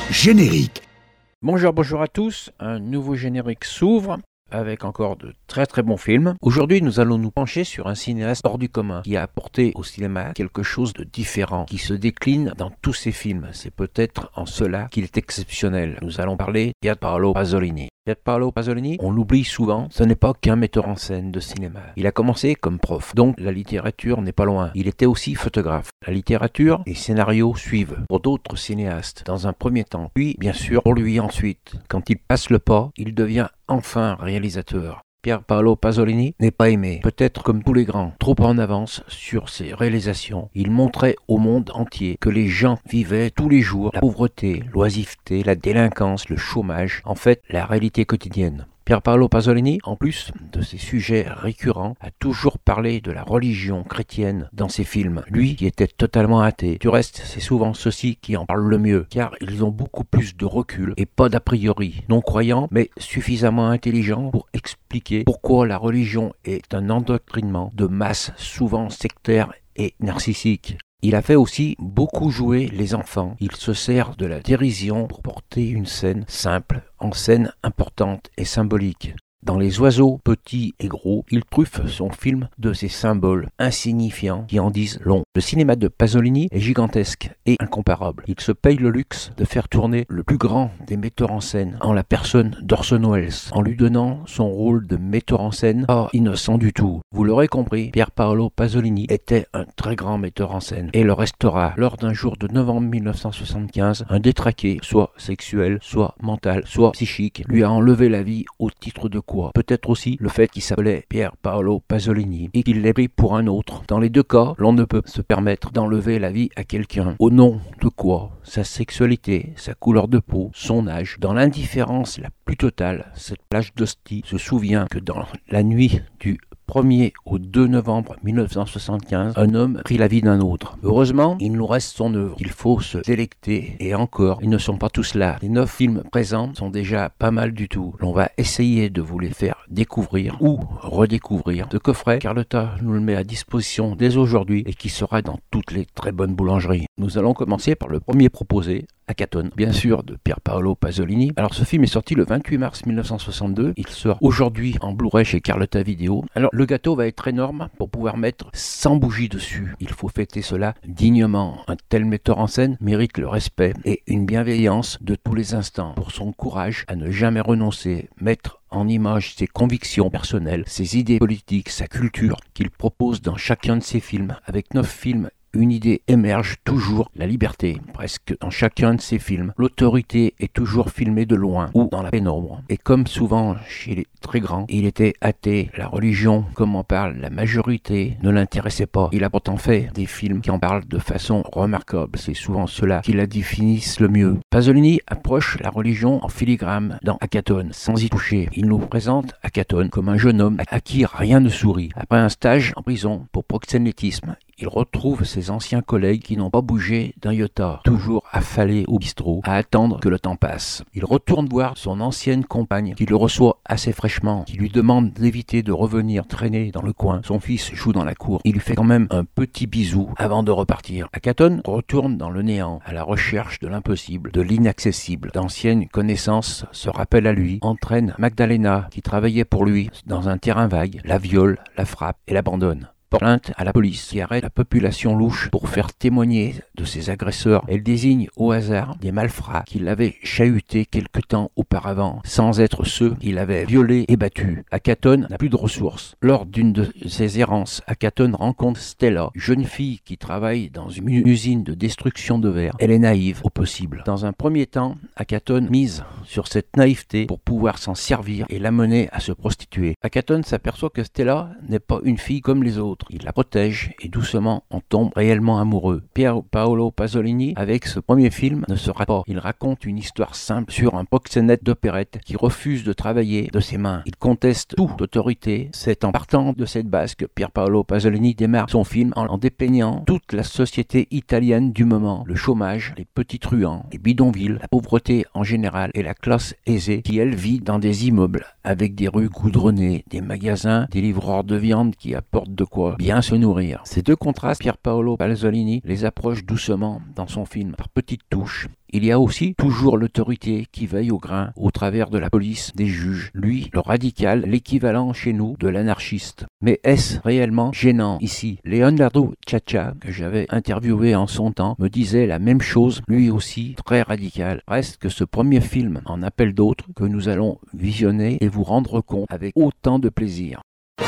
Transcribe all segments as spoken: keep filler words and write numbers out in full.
Générique. Bonjour, bonjour à tous. Un nouveau générique s'ouvre avec encore de très très bons films. Aujourd'hui, nous allons nous pencher sur un cinéaste hors du commun qui a apporté au cinéma quelque chose de différent, qui se décline dans tous ses films. C'est peut-être en cela qu'il est exceptionnel. Nous allons parler de Pierpaolo Pasolini. Pierpaolo Pasolini, on l'oublie souvent, ce n'est pas qu'un metteur en scène de cinéma. Il a commencé comme prof, donc la littérature n'est pas loin. Il était aussi photographe. La littérature et scénarios suivent pour d'autres cinéastes dans un premier temps, puis bien sûr pour lui ensuite. Quand il passe le pas, il devient enfin réalisateur. Pierpaolo Pasolini n'est pas aimé, peut-être comme tous les grands, trop en avance sur ses réalisations. Il montrait au monde entier que les gens vivaient tous les jours la pauvreté, l'oisiveté, la délinquance, le chômage, en fait la réalité quotidienne. Pierpaolo Pasolini, en plus de ses sujets récurrents, a toujours parlé de la religion chrétienne dans ses films. Lui qui était totalement athée. Du reste, c'est souvent ceux-ci qui en parlent le mieux, car ils ont beaucoup plus de recul et pas d'a priori. Non croyants, mais suffisamment intelligents pour expliquer pourquoi la religion est un endoctrinement de masse souvent sectaire et narcissique. Il a fait aussi beaucoup jouer les enfants. Il se sert de la dérision pour porter une scène simple en scène importante et symbolique. Dans Les oiseaux petits et gros, il truffe son film de ces symboles insignifiants qui en disent long. Le cinéma de Pasolini est gigantesque et incomparable. Il se paye le luxe de faire tourner le plus grand des metteurs en scène en la personne d'Orson Welles, en lui donnant son rôle de metteur en scène pas innocent du tout. Vous l'aurez compris, Pierpaolo Pasolini était un très grand metteur en scène et le restera lors d'un jour de novembre mille neuf cent soixante-quinze. Un détraqué, soit sexuel, soit mental, soit psychique, lui a enlevé la vie au titre de quoi? Peut-être aussi le fait qu'il s'appelait Pierpaolo Pasolini et qu'il l'ait pris pour un autre. Dans les deux cas, l'on ne peut se permettre d'enlever la vie à quelqu'un. Au nom de quoi? Sa sexualité, sa couleur de peau, son âge. Dans l'indifférence la plus totale, cette plage d'hostie se souvient que dans la nuit du premier au deux novembre mille neuf cent soixante-quinze, un homme prit la vie d'un autre. Heureusement, il nous reste son œuvre. Il faut se délecter, et encore, ils ne sont pas tous là. Les neuf films présents sont déjà pas mal du tout. L'on va essayer de vous les faire découvrir ou redécouvrir. Ce coffret, Carlotta nous le met à disposition dès aujourd'hui et qui sera dans toutes les très bonnes boulangeries. Nous allons commencer par le premier proposé, Acatone, bien sûr, de Pierpaolo Pasolini. Alors ce film est sorti le vingt-huit mars mille neuf cent soixante-deux. Il sort aujourd'hui en Blu-ray chez Carlotta Vidéo. Alors le gâteau va être énorme pour pouvoir mettre cent bougies dessus. Il faut fêter cela dignement. Un tel metteur en scène mérite le respect et une bienveillance de tous les instants pour son courage à ne jamais renoncer, mettre en image ses convictions personnelles, ses idées politiques, sa culture qu'il propose dans chacun de ses films. Avec neuf films, une idée émerge toujours, la liberté, presque dans chacun de ses films. L'autorité est toujours filmée de loin ou dans la pénombre. Et comme souvent chez les très grands, il était athée. La religion, comme en parle la majorité, ne l'intéressait pas. Il a pourtant fait des films qui en parlent de façon remarquable. C'est souvent ceux-là qui la définissent le mieux. Pasolini approche la religion en filigrane dans Acatone, sans y toucher. Il nous présente Acatone comme un jeune homme à qui rien ne sourit. Après un stage en prison pour proxénétisme, il retrouve ses anciens collègues qui n'ont pas bougé d'un iota, toujours affalés au bistrot, à attendre que le temps passe. Il retourne voir son ancienne compagne, qui le reçoit assez fraîchement, qui lui demande d'éviter de revenir traîner dans le coin. Son fils joue dans la cour. Il lui fait quand même un petit bisou avant de repartir. Acatone retourne dans le néant, à la recherche de l'impossible, de l'inaccessible. D'anciennes connaissances se rappellent à lui, entraînent Magdalena, qui travaillait pour lui dans un terrain vague, la viole, la frappe et l'abandonne. Porte plainte à la police qui arrête la population louche pour faire témoigner de ses agresseurs. Elle désigne au hasard des malfrats qui l'avaient chahuté quelque temps auparavant, sans être ceux qui l'avaient violé et battu. Acatone n'a plus de ressources. Lors d'une de ses errances, Acatone rencontre Stella, jeune fille qui travaille dans une usine de destruction de verre. Elle est naïve au possible. Dans un premier temps, Acatone mise sur cette naïveté pour pouvoir s'en servir et l'amener à se prostituer. Acatone s'aperçoit que Stella n'est pas une fille comme les autres. Il la protège et doucement on tombe réellement amoureux. Pierpaolo Pasolini, avec ce premier film, ne se rate pas. Il raconte une histoire simple sur un proxénète d'opérette qui refuse de travailler de ses mains. Il conteste toute autorité. C'est en partant de cette base que Pierpaolo Pasolini démarre son film en, en dépeignant toute la société italienne du moment. Le chômage, les petits truands, les bidonvilles, la pauvreté en général et la classe aisée qui, elle, vit dans des immeubles avec des rues goudronnées, des magasins, des livreurs de viande qui apportent de quoi pour bien se nourrir. Ces deux contrastes, Pier Paolo Pasolini les approche doucement dans son film, par petites touches. Il y a aussi toujours l'autorité qui veille au grain au travers de la police, des juges. Lui, le radical, l'équivalent chez nous de l'anarchiste. Mais est-ce réellement gênant ici? Leonardo Sciascia, que j'avais interviewé en son temps, me disait la même chose, lui aussi très radical. Reste que ce premier film en appelle d'autres que nous allons visionner et vous rendre compte avec autant de plaisir.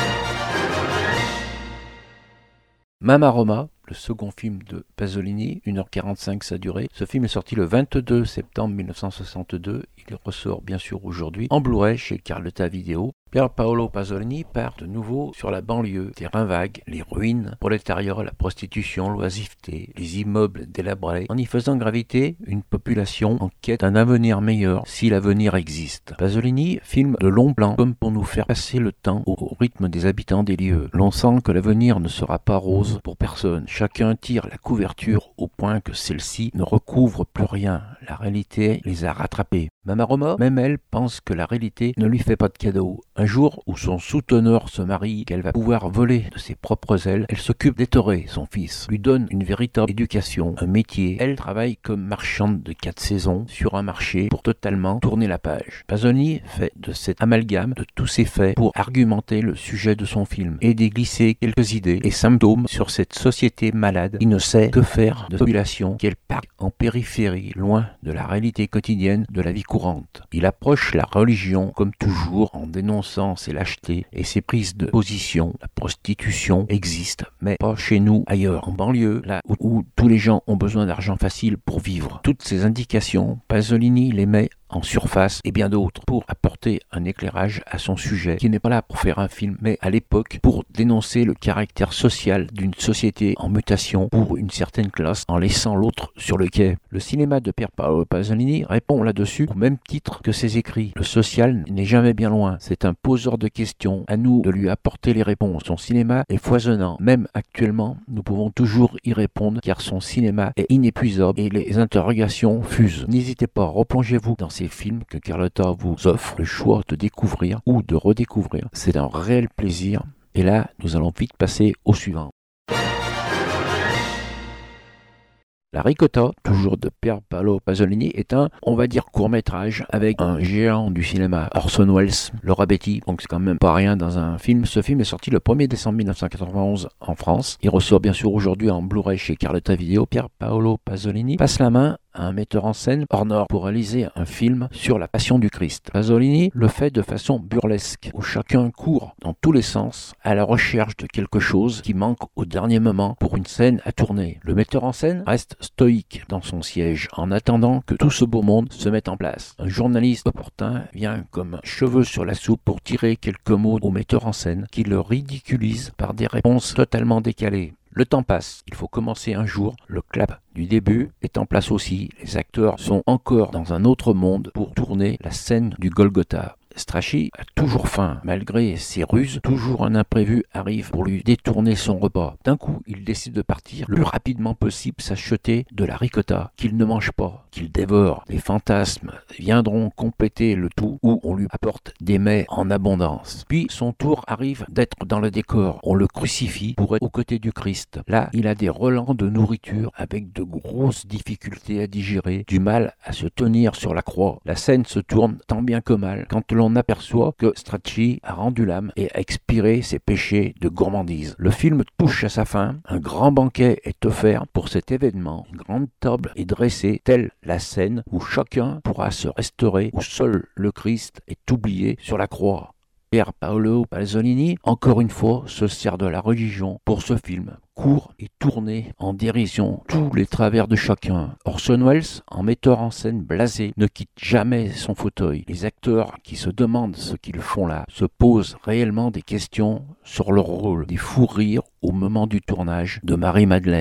Mama Roma, le second film de Pasolini, une heure quarante-cinq sa durée. Ce film est sorti le vingt-deux septembre mille neuf cent soixante-deux. Il ressort bien sûr aujourd'hui en Blu-ray chez Carlotta Video. Pier Paolo Pasolini part de nouveau sur la banlieue, terrain vague, les ruines, prolétariat, la prostitution, l'oisiveté, les immeubles délabrés, en y faisant graviter une population en quête d'un avenir meilleur, si l'avenir existe. Pasolini filme de longs plans comme pour nous faire passer le temps au rythme des habitants des lieux. L'on sent que l'avenir ne sera pas rose pour personne. Chacun tire la couverture au point que celle-ci ne recouvre plus rien. La réalité les a rattrapés. Mama Roma, même elle, pense que la réalité ne lui fait pas de cadeau. Un jour où son souteneur se marie, qu'elle va pouvoir voler de ses propres ailes, elle s'occupe d'Ettore, son fils, lui donne une véritable éducation, un métier. Elle travaille comme marchande de quatre saisons sur un marché pour totalement tourner la page. Pasolini fait de cet amalgame de tous ces faits pour argumenter le sujet de son film et déglisser quelques idées et symptômes sur cette société malade qui ne sait que faire de population qu'elle part en périphérie, loin de la réalité quotidienne de la vie courante. Il approche la religion comme toujours en dénonçant ses lâchetés et ses prises de position. La prostitution existe, mais pas chez nous, ailleurs, en banlieue, là où, où tous les gens ont besoin d'argent facile pour vivre. Toutes ces indications, Pasolini les met en surface et bien d'autres pour apporter un éclairage à son sujet qui n'est pas là pour faire un film mais à l'époque pour dénoncer le caractère social d'une société en mutation pour une certaine classe en laissant l'autre sur le quai. Le cinéma de Pier Paolo Pasolini répond là-dessus au même titre que ses écrits. Le social n'est jamais bien loin, c'est un poseur de questions, à nous de lui apporter les réponses. Son cinéma est foisonnant, même actuellement nous pouvons toujours y répondre car son cinéma est inépuisable et les interrogations fusent. N'hésitez pas, replongez-vous dans ces films que Carlotta vous offre le choix de découvrir ou de redécouvrir. C'est un réel plaisir. Et là, nous allons vite passer au suivant. La Ricotta, toujours de Pier Paolo Pasolini, est un, on va dire, court-métrage avec un géant du cinéma, Orson Welles, Laura Betti, donc c'est quand même pas rien dans un film. Ce film est sorti le premier décembre mille neuf cent quatre-vingt-onze en France. Il ressort bien sûr aujourd'hui en Blu-ray chez Carlotta Video. Pier Paolo Pasolini passe la main à un metteur en scène hors norme pour réaliser un film sur la Passion du Christ. Pasolini le fait de façon burlesque, où chacun court dans tous les sens à la recherche de quelque chose qui manque au dernier moment pour une scène à tourner. Le metteur en scène reste stoïque dans son siège en attendant que tout ce beau monde se mette en place. Un journaliste opportun vient comme un cheveu sur la soupe pour tirer quelques mots au metteur en scène qui le ridiculise par des réponses totalement décalées. Le temps passe, il faut commencer un jour, le clap du début est en place aussi, les acteurs sont encore dans un autre monde pour tourner la scène du Golgotha. Strachey a toujours faim, malgré ses ruses, toujours un imprévu arrive pour lui détourner son repas. D'un coup, il décide de partir le plus rapidement possible s'acheter de la ricotta, qu'il ne mange pas, qu'il dévore. Les fantasmes viendront compléter le tout, où on lui apporte des mets en abondance. Puis son tour arrive d'être dans le décor, on le crucifie pour être aux côtés du Christ. Là, il a des relents de nourriture avec de grosses difficultés à digérer, du mal à se tenir sur la croix. La scène se tourne tant bien que mal, quand l'on aperçoit que Strachey a rendu l'âme et a expiré ses péchés de gourmandise. Le film touche à sa fin, un grand banquet est offert pour cet événement, une grande table est dressée, telle la scène où chacun pourra se restaurer, où seul le Christ est oublié sur la croix. Pier Paolo Pasolini, encore une fois, se sert de la religion pour ce film, court et tourné en dérision tous les travers de chacun. Orson Welles, en metteur en scène blasé, ne quitte jamais son fauteuil. Les acteurs qui se demandent ce qu'ils font là se posent réellement des questions sur leur rôle, des fous rires au moment du tournage de Marie-Madeleine.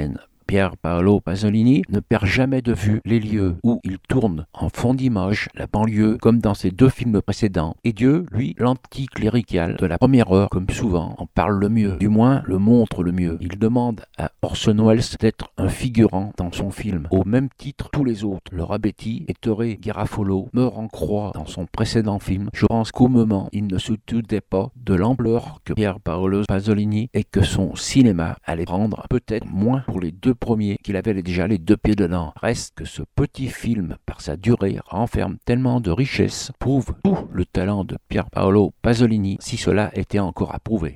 Pier Paolo Pasolini ne perd jamais de vue les lieux où il tourne en fond d'image la banlieue comme dans ses deux films précédents. Et Dieu, lui, l'anticlérical de la première heure, comme souvent, en parle le mieux, du moins le montre le mieux. Il demande à Orson Welles d'être un figurant dans son film. Au même titre, tous les autres, le Rabetti et Torre Garofalo meurent en croix dans son précédent film. Je pense qu'au moment, il ne se doutait pas de l'ampleur que Pier Paolo Pasolini et que son cinéma allait prendre, peut-être moins pour les deux premiers qu'il avait déjà les deux pieds dedans. Reste que ce petit film, par sa durée, renferme tellement de richesses, prouve tout le talent de Pier Paolo Pasolini, si cela était encore à prouver.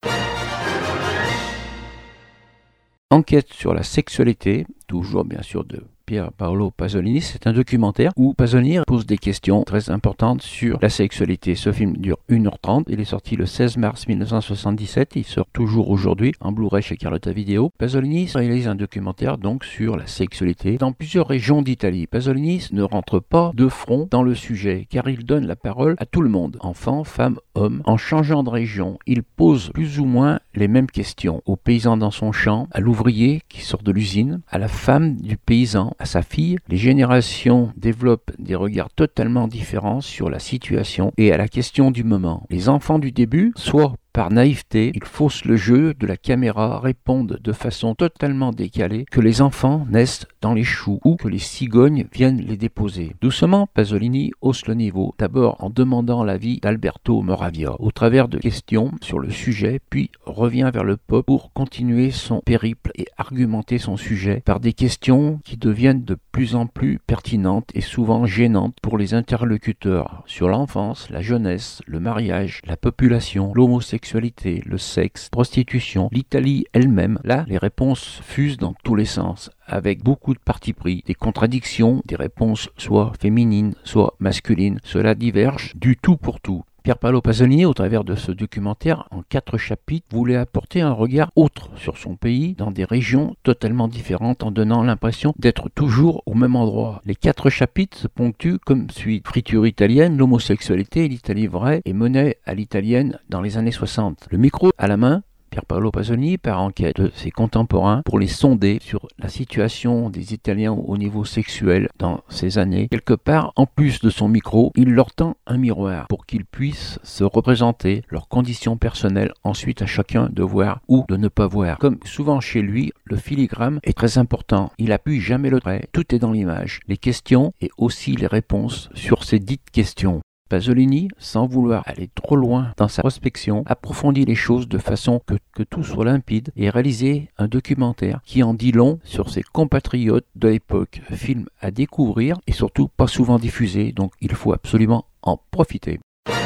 Enquête sur la sexualité, toujours bien sûr de Pier Paolo Pasolini, c'est un documentaire où Pasolini pose des questions très importantes sur la sexualité. Ce film dure une heure trente, il est sorti le seize mars mille neuf cent soixante-dix-sept, il sort toujours aujourd'hui en Blu-ray chez Carlotta Video. Pasolini réalise un documentaire donc sur la sexualité dans plusieurs régions d'Italie. Pasolini ne rentre pas de front dans le sujet car il donne la parole à tout le monde, enfants, femmes, hommes. En changeant de région, il pose plus ou moins les mêmes questions aux paysans dans son champ, à l'ouvrier qui sort de l'usine, à la femme du paysan, à sa fille. Les générations développent des regards totalement différents sur la situation et à la question du moment. Les enfants du début, soit par naïveté, ils faussent le jeu de la caméra, répondent de façon totalement décalée que les enfants naissent dans les choux ou que les cigognes viennent les déposer. Doucement, Pasolini hausse le niveau, d'abord en demandant l'avis d'Alberto Moravia, au travers de questions sur le sujet, puis revient vers le pop pour continuer son périple et argumenter son sujet par des questions qui deviennent de plus en plus pertinentes et souvent gênantes pour les interlocuteurs sur l'enfance, la jeunesse, le mariage, la population, l'homosexualité, le sexe, prostitution, l'Italie elle-même. Là, les réponses fusent dans tous les sens, avec beaucoup de parti pris, des contradictions, des réponses soit féminines, soit masculines. Cela diverge du tout pour tout. Pier Paolo Pasolini, au travers de ce documentaire, en quatre chapitres, voulait apporter un regard autre sur son pays, dans des régions totalement différentes, en donnant l'impression d'être toujours au même endroit. Les quatre chapitres se ponctuent comme suit. Friture italienne, l'homosexualité et l'Italie vraie et monnaie à l'italienne dans les années soixante. Le micro à la main, Pier Paolo Pasolini part en quête de ses contemporains pour les sonder sur la situation des Italiens au niveau sexuel dans ces années. Quelque part, en plus de son micro, il leur tend un miroir pour qu'ils puissent se représenter leurs conditions personnelles, ensuite à chacun de voir ou de ne pas voir. Comme souvent chez lui, le filigrane est très important. Il appuie jamais le trait, tout est dans l'image. Les questions et aussi les réponses sur ces dites questions. Pasolini, sans vouloir aller trop loin dans sa prospection, approfondit les choses de façon que, que tout soit limpide et réalisé un documentaire qui en dit long sur ses compatriotes de l'époque. Film à découvrir et surtout pas souvent diffusé, donc il faut absolument en profiter.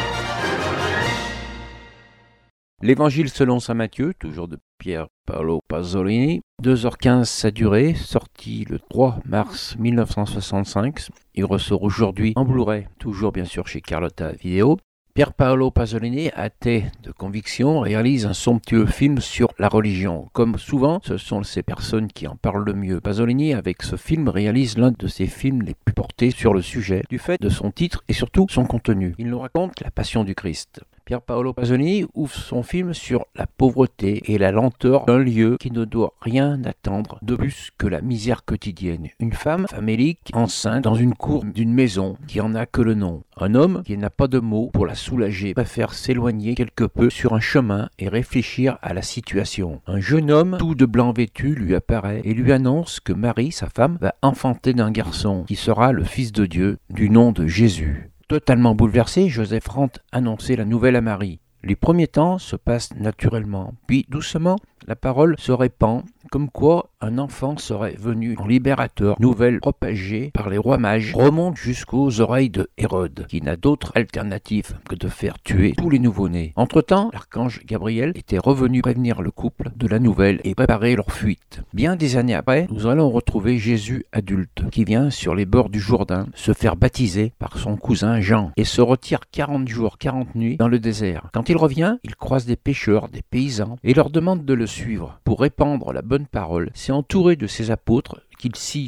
L'Évangile selon saint Matthieu, toujours de Pier Paolo Pasolini, deux heures quinze sa durée, sorti le trois mars mille neuf cent soixante-cinq. Il ressort aujourd'hui en Blu-ray, toujours bien sûr chez Carlotta Video. Pier Paolo Pasolini, athée de conviction, réalise un somptueux film sur la religion. Comme souvent, ce sont ces personnes qui en parlent le mieux. Pasolini, avec ce film, réalise l'un de ses films les plus portés sur le sujet, du fait de son titre et surtout son contenu. Il nous raconte la Passion du Christ. Pier Paolo Pasolini ouvre son film sur la pauvreté et la lenteur d'un lieu qui ne doit rien attendre de plus que la misère quotidienne. Une femme famélique, enceinte, dans une cour d'une maison qui en a que le nom. Un homme qui n'a pas de mots pour la soulager préfère s'éloigner quelque peu sur un chemin et réfléchir à la situation. Un jeune homme, tout de blanc vêtu, lui apparaît et lui annonce que Marie, sa femme, va enfanter d'un garçon qui sera le Fils de Dieu, du nom de Jésus. Totalement bouleversé, Joseph Randt annonçait la nouvelle à Marie. Les premiers temps se passent naturellement, puis doucement, la parole se répand, comme quoi un enfant serait venu en libérateur. Nouvelle propagée par les rois mages remonte jusqu'aux oreilles de Hérode, qui n'a d'autre alternative que de faire tuer tous les nouveau-nés. Entre-temps, l'archange Gabriel était revenu prévenir le couple de la nouvelle et préparer leur fuite. Bien des années après, nous allons retrouver Jésus adulte, qui vient sur les bords du Jourdain se faire baptiser par son cousin Jean et se retire quarante jours, quarante nuits dans le désert. Quand il revient, il croise des pêcheurs, des paysans et leur demande de le suivre. Pour répandre la bonne parole, c'est entouré de ses apôtres qu'il sillonne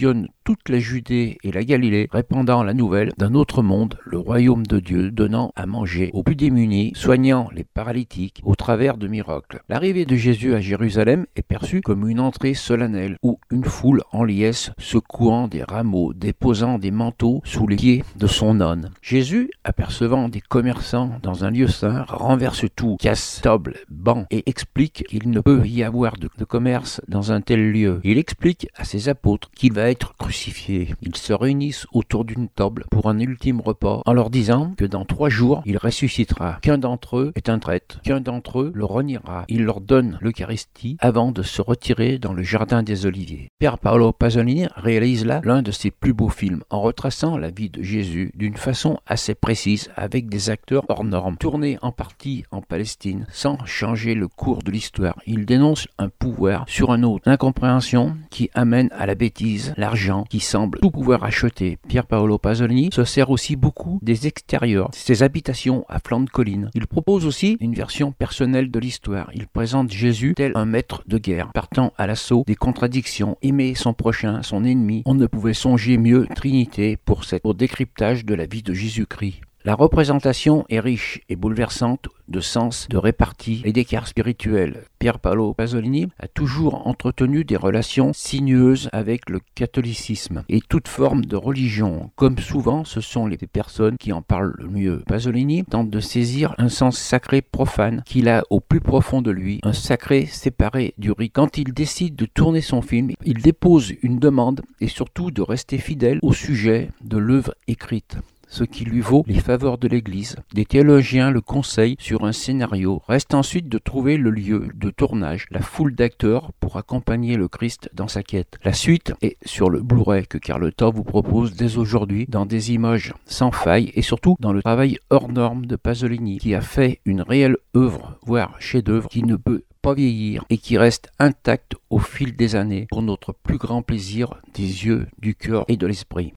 toute la Judée et la Galilée, répandant la nouvelle d'un autre monde, le royaume de Dieu, donnant à manger aux plus démunis, soignant les paralytiques au travers de miracles. L'arrivée de Jésus à Jérusalem est perçue comme une entrée solennelle où une foule en liesse secouant des rameaux, déposant des manteaux sous les pieds de son âne. Jésus, apercevant des commerçants dans un lieu saint, renverse tout, casse tables, bancs et explique qu'il ne peut y avoir de, de commerce dans un tel lieu. Il explique à ses apôtres qu'il va être crucifié. Ils se réunissent autour d'une table pour un ultime repas en leur disant que dans trois jours, il ressuscitera. Qu'un d'entre eux est un traître, qu'un d'entre eux le reniera. Il leur donne l'Eucharistie avant de se retirer dans le jardin des Oliviers. Pier Paolo Pasolini réalise là l'un de ses plus beaux films en retraçant la vie de Jésus d'une façon assez précise avec des acteurs hors normes. Tourné en partie en Palestine sans changer le cours de l'histoire, il dénonce un pouvoir sur un autre, l'incompréhension qui amène à la bêtise, l'argent qui semble tout pouvoir acheter. Pier Paolo Pasolini se sert aussi beaucoup des extérieurs, ses habitations à flanc de colline. Il propose aussi une version personnelle de l'histoire. Il présente Jésus tel un maître de guerre, partant à l'assaut des contradictions, aimer son prochain, son ennemi. On ne pouvait songer mieux Trinité pour cette pour décryptage de la vie de Jésus-Christ. La représentation est riche et bouleversante de sens, de répartie et d'écart spirituel. Pier Paolo Pasolini a toujours entretenu des relations sinueuses avec le catholicisme et toute forme de religion. Comme souvent, ce sont les personnes qui en parlent le mieux. Pasolini tente de saisir un sens sacré profane qu'il a au plus profond de lui, un sacré séparé du rite. Quand il décide de tourner son film, il dépose une demande et surtout de rester fidèle au sujet de l'œuvre écrite, ce qui lui vaut les faveurs de l'Église. Des théologiens le conseillent sur un scénario. Reste ensuite de trouver le lieu de tournage, la foule d'acteurs pour accompagner le Christ dans sa quête. La suite est sur le Blu-ray que Carlotta vous propose dès aujourd'hui dans des images sans faille et surtout dans le travail hors norme de Pasolini qui a fait une réelle œuvre, voire chef-d'œuvre, qui ne peut pas vieillir et qui reste intact au fil des années pour notre plus grand plaisir des yeux, du cœur et de l'esprit.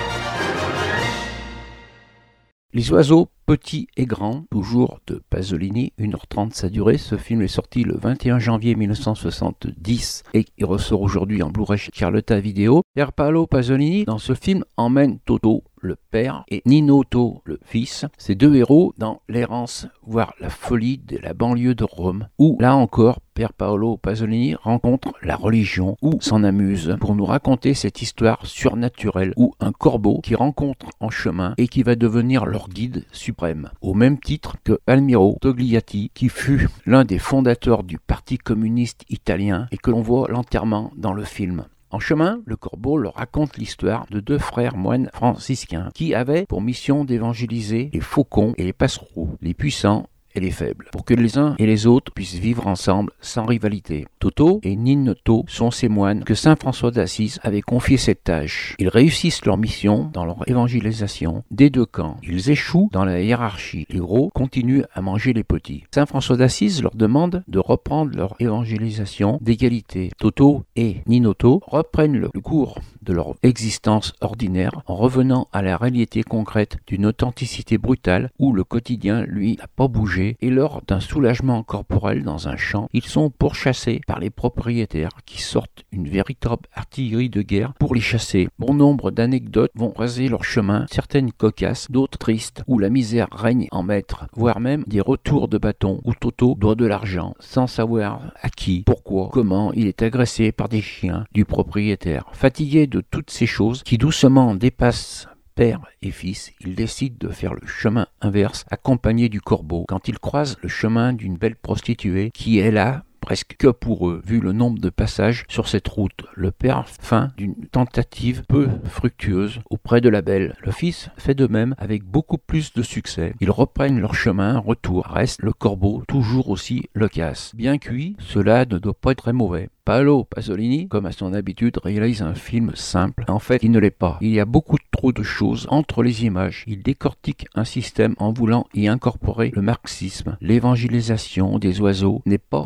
Les oiseaux petits et grands, toujours de Pasolini, une heure trente sa durée. Ce film est sorti le vingt et un janvier mille neuf cent soixante-dix et il ressort aujourd'hui en Blu-ray chez Carlotta Video. Pier Paolo Pasolini, dans ce film, emmène Toto, le père, et Ninotto, le fils, ces deux héros dans l'errance, voire la folie de la banlieue de Rome, où, là encore, Pier Paolo Pasolini rencontre la religion ou s'en amuse pour nous raconter cette histoire surnaturelle où un corbeau qui rencontre en chemin et qui va devenir leur guide suprême, au même titre que Palmiro Togliatti, qui fut l'un des fondateurs du Parti communiste italien et que l'on voit l'enterrement dans le film. En chemin, le corbeau leur raconte l'histoire de deux frères moines franciscains qui avaient pour mission d'évangéliser les faucons et les passereaux, les puissants et les faibles, pour que les uns et les autres puissent vivre ensemble sans rivalité. Toto et Ninotto sont ces moines que saint François d'Assise avait confié cette tâche. Ils réussissent leur mission dans leur évangélisation des deux camps. Ils échouent dans la hiérarchie. Les gros continuent à manger les petits. Saint François d'Assise leur demande de reprendre leur évangélisation d'égalité. Toto et Ninotto reprennent le cours de leur existence ordinaire en revenant à la réalité concrète d'une authenticité brutale où le quotidien, lui, n'a pas bougé et lors d'un soulagement corporel dans un champ, ils sont pourchassés par les propriétaires qui sortent une véritable artillerie de guerre pour les chasser. Bon nombre d'anecdotes vont raser leur chemin, certaines cocasses, d'autres tristes, où la misère règne en maître, voire même des retours de bâton où Toto doit de l'argent sans savoir à qui, pourquoi, comment il est agressé par des chiens du propriétaire. Fatigué de toutes ces choses qui doucement dépassent père et fils, ils décident de faire le chemin inverse, accompagnés du corbeau, quand ils croisent le chemin d'une belle prostituée qui est là presque que pour eux, vu le nombre de passages sur cette route. Le père feint d'une tentative peu fructueuse auprès de la belle. Le fils fait de même avec beaucoup plus de succès. Ils reprennent leur chemin, retour. Reste le corbeau, toujours aussi loquace. Bien cuit, cela ne doit pas être très mauvais. Paolo Pasolini, comme à son habitude, réalise un film simple. En fait, il ne l'est pas. Il y a beaucoup trop de choses entre les images. Il décortique un système en voulant y incorporer le marxisme. L'évangélisation des oiseaux n'est pas innocente.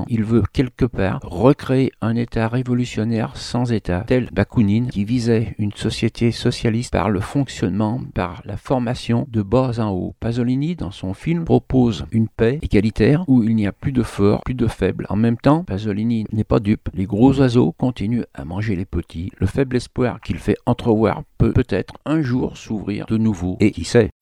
temps, il veut quelque part recréer un État révolutionnaire sans État, tel Bakounine, qui visait une société socialiste par le fonctionnement, par la formation de bas en haut. Pasolini, dans son film, propose une paix égalitaire où il n'y a plus de forts, plus de faibles. En même temps, Pasolini n'est pas dupe. Les gros oiseaux continuent à manger les petits. Le faible espoir qu'il fait entrevoir peut peut-être un jour s'ouvrir de nouveau. Et qui sait?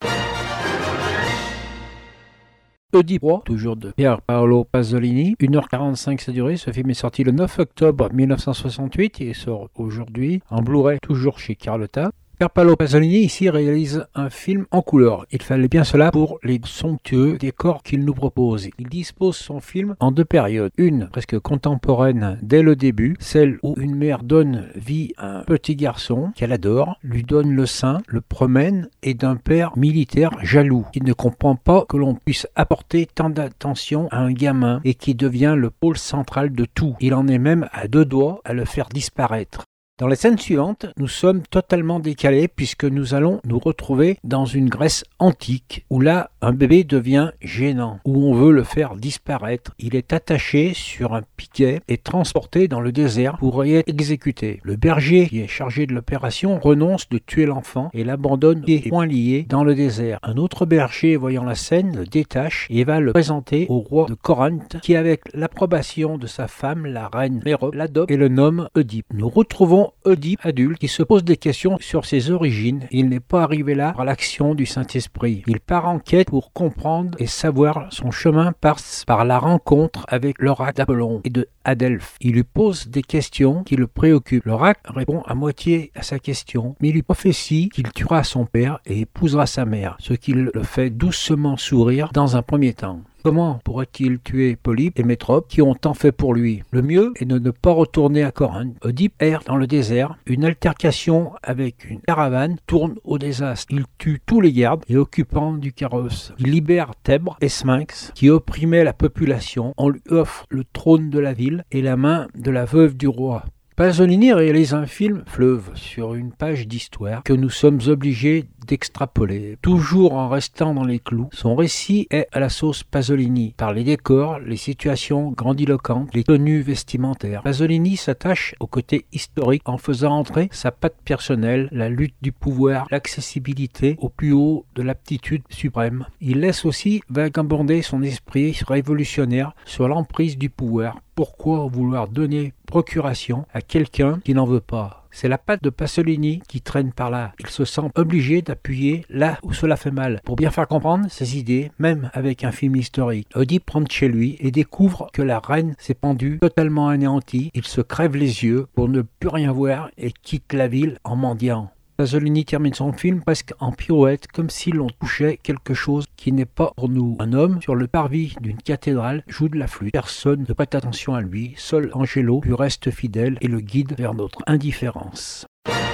Oedipe roi, toujours de Pier Paolo Pasolini, une heure quarante-cinq sa durée. Ce film est sorti le neuf octobre mille neuf cent soixante-huit et sort aujourd'hui en Blu-ray, toujours chez Carlotta. Pier Paolo Pasolini ici réalise un film en couleur. Il fallait bien cela pour les somptueux décors qu'il nous propose. Il dispose son film en deux périodes. Une presque contemporaine dès le début, celle où une mère donne vie à un petit garçon qu'elle adore, lui donne le sein, le promène, et d'un père militaire jaloux qui ne comprend pas que l'on puisse apporter tant d'attention à un gamin et qui devient le pôle central de tout. Il en est même à deux doigts à le faire disparaître. Dans les scènes suivantes, nous sommes totalement décalés puisque nous allons nous retrouver dans une Grèce antique où là, un bébé devient gênant, où on veut le faire disparaître. Il est attaché sur un piquet et transporté dans le désert pour y être exécuté. Le berger qui est chargé de l'opération renonce de tuer l'enfant et l'abandonne les poings liés dans le désert. Un autre berger, voyant la scène, le détache et va le présenter au roi de Corinthe qui, avec l'approbation de sa femme, la reine Mérope, l'adopte et le nomme Oedipe. Nous retrouvons Oedipe adulte qui se pose des questions sur ses origines. Il n'est pas arrivé là par l'action du Saint-Esprit. Il part en quête pour comprendre et savoir. Son chemin passe par la rencontre avec l'oracle d'Apollon et de Adelphes. Il lui pose des questions qui le préoccupent. L'oracle répond à moitié à sa question, mais il lui prophétie qu'il tuera son père et épousera sa mère, ce qui le fait doucement sourire dans un premier temps. Comment pourrait-il tuer Polybe et Métrope qui ont tant fait pour lui? Le mieux est de ne pas retourner à Corinthe. Oedipe erre dans le désert. Une altercation avec une caravane tourne au désastre. Il tue tous les gardes et occupants du carrosse. Il libère Thèbes et Sphinx qui opprimaient la population. On lui offre le trône de la ville et la main de la veuve du roi. Pasolini réalise un film fleuve sur une page d'histoire que nous sommes obligés d'extrapoler, toujours en restant dans les clous. Son récit est à la sauce Pasolini, par les décors, les situations grandiloquentes, les tenues vestimentaires. Pasolini s'attache au côté historique en faisant entrer sa patte personnelle, la lutte du pouvoir, l'accessibilité au plus haut de l'aptitude suprême. Il laisse aussi vagabonder son esprit révolutionnaire sur l'emprise du pouvoir. Pourquoi vouloir donner procuration à quelqu'un qui n'en veut pas? C'est la patte de Pasolini qui traîne par là. Il se sent obligé d'appuyer là où cela fait mal, pour bien faire comprendre ses idées, même avec un film historique. Oedipe rentre chez lui et découvre que la reine s'est pendue, totalement anéantie. Il se crève les yeux pour ne plus rien voir et quitte la ville en mendiant. Pasolini termine son film presque en pirouette, comme si l'on touchait quelque chose qui n'est pas pour nous. Un homme, sur le parvis d'une cathédrale, joue de la flûte. Personne ne prête attention à lui. Seul Angelo lui reste fidèle et le guide vers notre indifférence.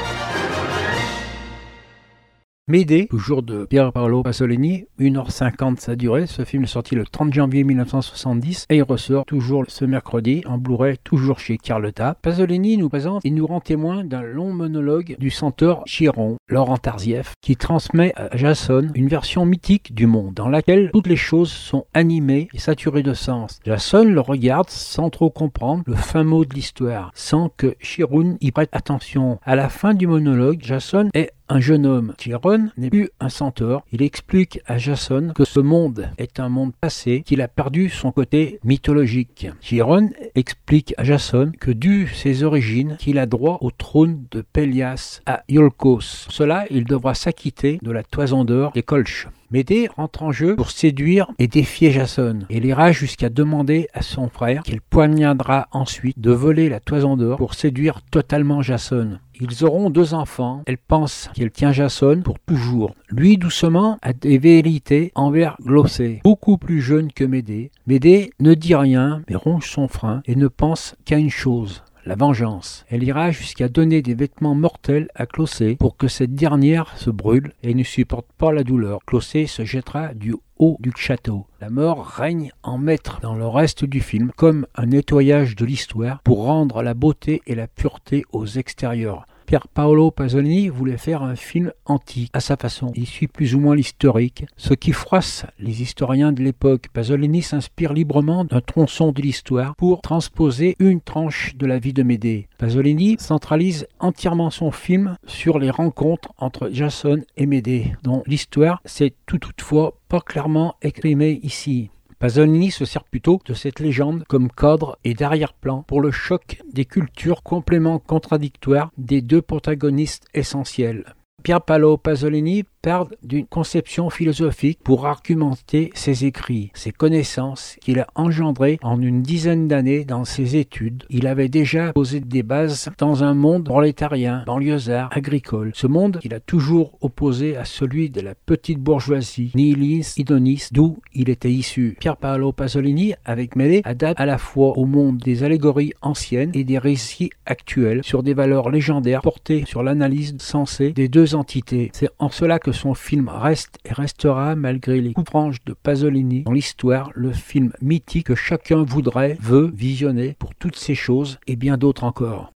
Médée, toujours de Pier Paolo Pasolini, une heure cinquante sa durée. Ce film est sorti le trente janvier mille neuf cent soixante-dix et il ressort toujours ce mercredi en Blu-ray, toujours chez Carlotta. Pasolini nous présente et nous rend témoin d'un long monologue du chanteur Chiron, Laurent Tarzieff, qui transmet à Jason une version mythique du monde dans laquelle toutes les choses sont animées et saturées de sens. Jason le regarde sans trop comprendre le fin mot de l'histoire, sans que Chiron y prête attention. À la fin du monologue, Jason est un jeune homme. Chiron n'est plus un centaure. Il explique à Jason que ce monde est un monde passé, qu'il a perdu son côté mythologique. Chiron explique à Jason que dû ses origines, qu'il a droit au trône de Pélias à Iolcos. Pour cela, il devra s'acquitter de la toison d'or des Colches. Médée rentre en jeu pour séduire et défier Jason. Elle ira jusqu'à demander à son frère, qu'il poignardera ensuite, de voler la toison d'or pour séduire totalement Jason. Ils auront deux enfants. Elle pense qu'elle tient Jason pour toujours. Lui, doucement, a des velléités envers Glaucée, beaucoup plus jeune que Médée. Médée ne dit rien, mais ronge son frein et ne pense qu'à une chose: la vengeance. Elle ira jusqu'à donner des vêtements mortels à Glaucée pour que cette dernière se brûle et ne supporte pas la douleur. Glaucée se jettera du haut du château. La mort règne en maître dans le reste du film, comme un nettoyage de l'histoire pour rendre la beauté et la pureté aux extérieurs. Pier Paolo Pasolini voulait faire un film antique à sa façon. Il suit plus ou moins l'historique, ce qui froisse les historiens de l'époque. Pasolini s'inspire librement d'un tronçon de l'histoire pour transposer une tranche de la vie de Médée. Pasolini centralise entièrement son film sur les rencontres entre Jason et Médée, dont l'histoire s'est tout toutefois pas clairement exprimée ici. Pasolini se sert plutôt de cette légende comme cadre et d'arrière-plan pour le choc des cultures complètement contradictoires des deux protagonistes essentiels. Pier Paolo Pasolini part d'une conception philosophique pour argumenter ses écrits, ses connaissances qu'il a engendrées en une dizaine d'années dans ses études. Il avait déjà posé des bases dans un monde prolétarien, banlieusard, agricole. Ce monde qu'il a toujours opposé à celui de la petite bourgeoisie, nihiliste, hédoniste, d'où il était issu. Pier Paolo Pasolini, avec Médée, adapte à la fois au monde des allégories anciennes et des récits actuels sur des valeurs légendaires portées sur l'analyse sensée des deux entités. C'est en cela que son film reste et restera, malgré les coups franches de Pasolini dans l'histoire, le film mythique que chacun voudrait, veut visionner pour toutes ces choses et bien d'autres encore.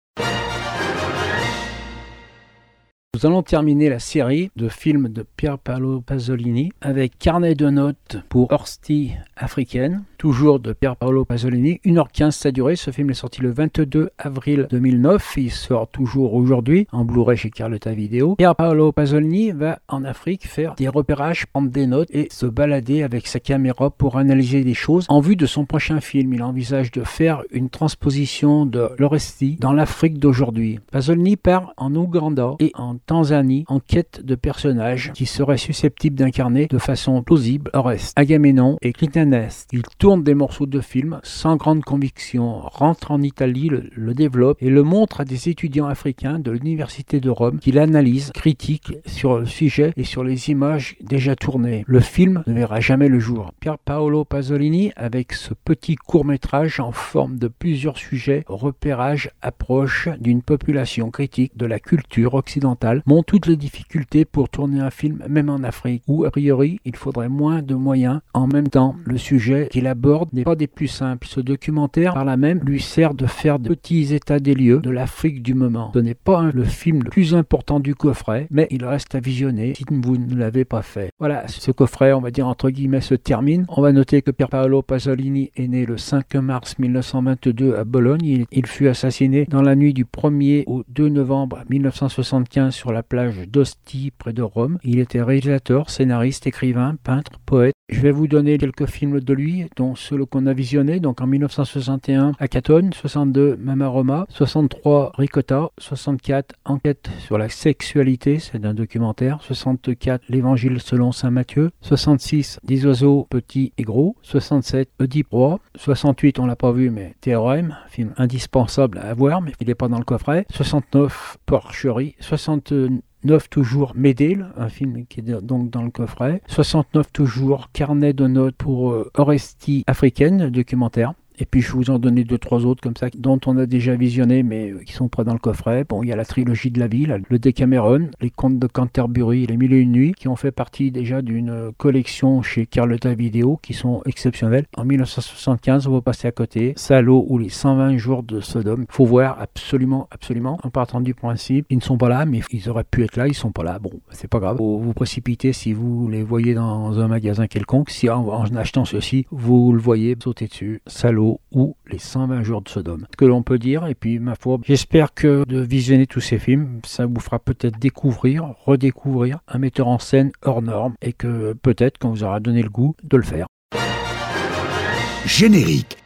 Nous allons terminer la série de films de Pier Paolo Pasolini avec Carnet de notes pour Orsti africaine, toujours de Pier Paolo Pasolini. une heure quinze ça a duré, ce film est sorti le vingt-deux avril deux mille neuf, il sort toujours aujourd'hui en Blu-ray chez Carlotta Video. Pier Paolo Pasolini va en Afrique faire des repérages, prendre des notes et se balader avec sa caméra pour analyser des choses en vue de son prochain film. Il envisage de faire une transposition de l'Oresti dans l'Afrique d'aujourd'hui. Pasolini part en Ouganda et en Tanzanie en quête de personnages qui seraient susceptibles d'incarner de façon plausible Oreste, Agamemnon et Clytemnestre. Il tourne des morceaux de film sans grande conviction, rentre en Italie, le, le développe et le montre à des étudiants africains de l'Université de Rome qu'il analyse, critique sur le sujet et sur les images déjà tournées. Le film ne verra jamais le jour. Pier Paolo Pasolini, avec ce petit court-métrage en forme de plusieurs sujets, repérage, approche d'une population critique de la culture occidentale, montre toutes les difficultés pour tourner un film même en Afrique où a priori il faudrait moins de moyens. En même temps, le sujet qu'il aborde n'est pas des plus simples. Ce documentaire par là même lui sert de faire de petits états des lieux de l'Afrique du moment. Ce n'est pas hein, le film le plus important du coffret, mais il reste à visionner si vous ne l'avez pas fait. Voilà, ce coffret, on va dire entre guillemets, se termine. On va noter que Pier Paolo Pasolini est né le cinq mars mille neuf cent vingt-deux à Bologne. Il, il fut assassiné dans la nuit du premier au deux novembre mille neuf cent soixante-quinze sur la plage d'Ostie près de Rome. Il était réalisateur, scénariste, écrivain, peintre, poète. Je vais vous donner quelques films de lui, dont ceux qu'on a visionnés. Donc en mille neuf cent soixante et un, Acatone, soixante-deux, Mama Roma, soixante-trois, Ricotta, soixante-quatre, Enquête sur la sexualité, c'est un documentaire, soixante-quatre, L'Évangile selon saint Matthieu, soixante-six, Des oiseaux petits et gros, soixante-sept, Oedipe roi, soixante-huit, on l'a pas vu, mais Théorème, film indispensable à voir, mais il n'est pas dans le coffret, soixante-neuf, Porcherie, soixante-neuf toujours Médée, un film qui est donc dans le coffret, soixante-neuf toujours Carnet de notes pour euh, Oresti africaine, documentaire. Et puis je vous en donnais deux, trois autres comme ça, dont on a déjà visionné, mais qui sont pas dans le coffret. Bon, il y a la trilogie de la ville, le Décameron, les contes de Canterbury et les Mille et une nuits, qui ont fait partie déjà d'une collection chez Carlotta Video, qui sont exceptionnels. En mille neuf cent soixante-quinze, on va passer à côté, Salo ou les cent vingt jours de Sodome. Faut voir absolument, absolument, en partant du principe, ils ne sont pas là, mais ils auraient pu être là, ils sont pas là. Bon, c'est pas grave. Faut vous précipiter si vous les voyez dans un magasin quelconque. Si en, en achetant ceci, vous le voyez, sautez dessus. Salo ou les cent vingt jours de Sodome. Ce que l'on peut dire, et puis ma foi, j'espère que de visionner tous ces films, ça vous fera peut-être découvrir, redécouvrir un metteur en scène hors norme, et que peut-être qu'on vous aura donné le goût de le faire. Générique.